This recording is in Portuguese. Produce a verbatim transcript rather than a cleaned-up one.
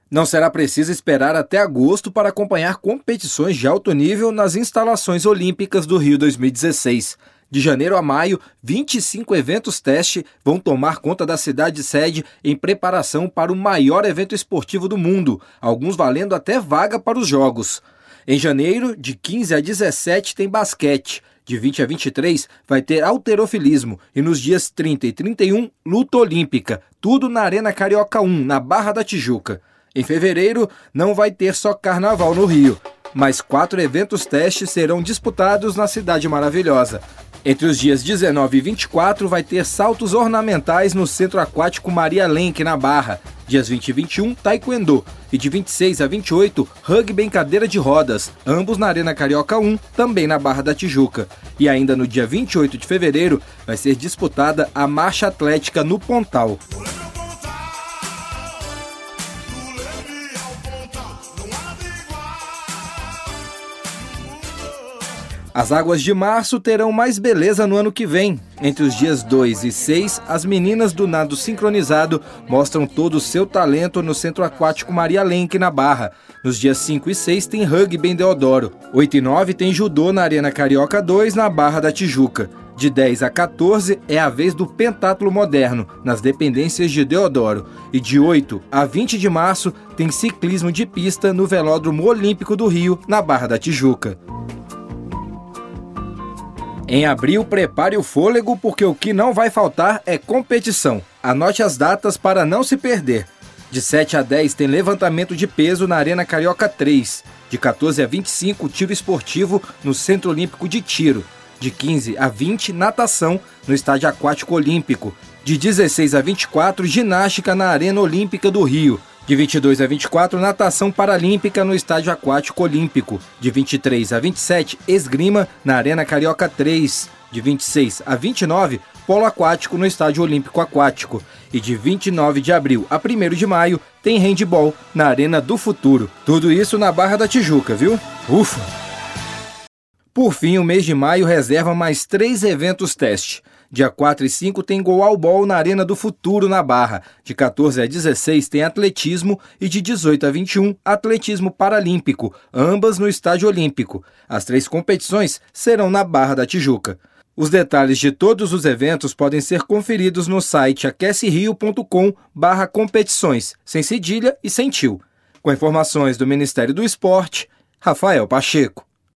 Não será preciso esperar até agosto para acompanhar competições de alto nível nas instalações olímpicas do Rio dois mil e dezesseis. De janeiro a maio, vinte e cinco eventos teste vão tomar conta da cidade sede em preparação para o maior evento esportivo do mundo, alguns valendo até vaga para os Jogos. Em janeiro, de quinze a dezessete, tem basquete. De vinte a vinte e três, vai ter halterofilismo. E nos dias trinta e trinta e um, luta olímpica. Tudo na Arena Carioca um, na Barra da Tijuca. Em fevereiro, não vai ter só carnaval no Rio, mas quatro eventos testes serão disputados na Cidade Maravilhosa. Entre os dias dezenove e vinte e quatro, vai ter saltos ornamentais no Centro Aquático Maria Lenk, na Barra. Dias vinte e vinte e um, taekwondo. E de vinte e seis a vinte e oito, rugby em cadeira de rodas, ambos na Arena Carioca um, também na Barra da Tijuca. E ainda no dia vinte e oito de fevereiro, vai ser disputada a marcha atlética no Pontal. As águas de março terão mais beleza no ano que vem. Entre os dias dois e seis, as meninas do nado sincronizado mostram todo o seu talento no Centro Aquático Maria Lenk, na Barra. Nos dias cinco e seis tem rugby em Deodoro. oito e nove tem judô na Arena Carioca dois, na Barra da Tijuca. De dez a quatorze é a vez do pentátulo moderno, nas dependências de Deodoro. E de oito a vinte de março tem ciclismo de pista no Velódromo Olímpico do Rio, na Barra da Tijuca. Em abril, prepare o fôlego, porque o que não vai faltar é competição. Anote as datas para não se perder. De sete a dez tem levantamento de peso na Arena Carioca três. De quatorze a vinte e cinco, tiro esportivo no Centro Olímpico de Tiro. De quinze a vinte, natação no Estádio Aquático Olímpico. De dezesseis a vinte e quatro, ginástica na Arena Olímpica do Rio. De vinte e dois a vinte e quatro, natação paralímpica no Estádio Aquático Olímpico. De vinte e três a vinte e sete, esgrima na Arena Carioca três. De vinte e seis a vinte e nove, polo aquático no Estádio Olímpico Aquático. E de vinte e nove de abril a primeiro de maio, tem handebol na Arena do Futuro. Tudo isso na Barra da Tijuca, viu? Ufa! Por fim, o mês de maio reserva mais três eventos teste. Dia quatro e cinco tem goalball na Arena do Futuro, na Barra. De quatorze a dezesseis tem atletismo e de dezoito a vinte e um, atletismo paralímpico, ambas no Estádio Olímpico. As três competições serão na Barra da Tijuca. Os detalhes de todos os eventos podem ser conferidos no site aquecerio ponto com barra competições, sem cedilha e sem tio. Com informações do Ministério do Esporte, Rafael Pacheco.